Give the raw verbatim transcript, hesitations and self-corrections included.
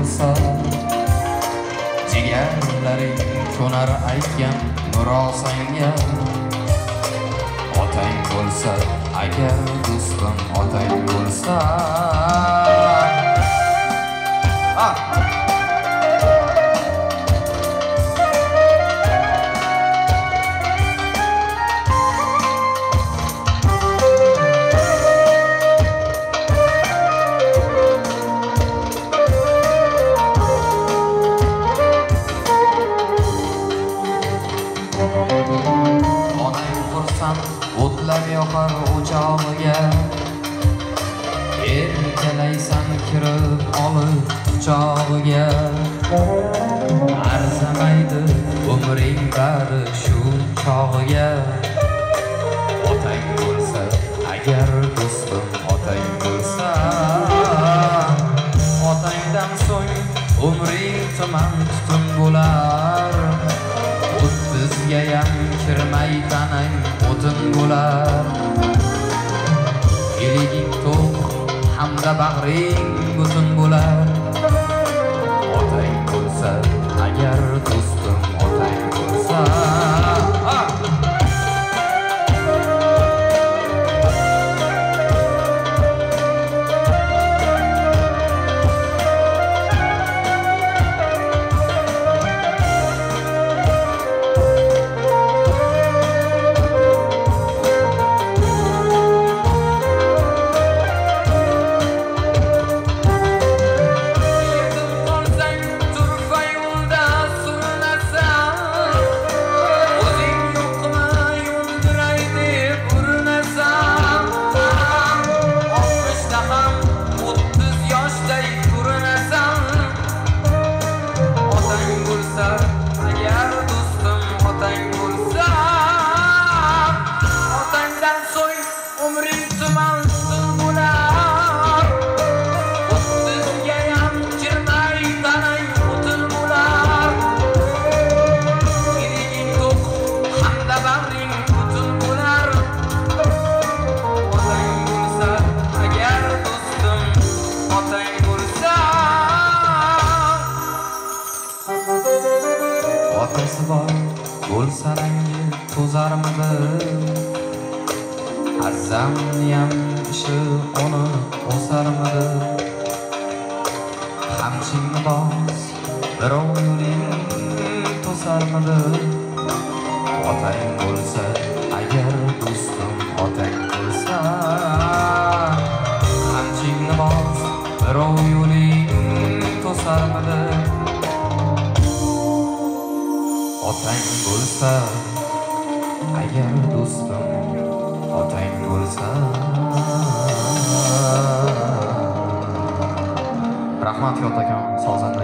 bo'lsa, jigarlaring ko'nar aytgan murosangga. Otang bo'lsa, agar do'stim otang bo'lsa, ah o'tlab yoqar o'chog'iga, erkalaysan kirib olib quchog'iga. Arzamaydi umring bari shu chog'iga. Otang bo'lsa, agar do'stim otang bo'lsa, otangdan so'ng umring tuman tutun bo'lar. O'ttizgayam kirmay tanang o'tin bo'lar. Eliging to'q hamda bag'ring butun bo'lar. Otang bo'lsa, agar do'stim otang bo'lsa, otasi bor bo'lsa rangi to'zarmidi? Azzamniyam ishi uni o'sarmidi? Qamchingni bos, birov yo'ling to'sarmidi? Otang bo'lsa, agar do'stim otang bo'lsa, qamchingni bos, birov yo'ling to'sarmidi? Otang bo'lsa, agar do'stim otang bo'lsa. Rahmat Yotakan, sozanda.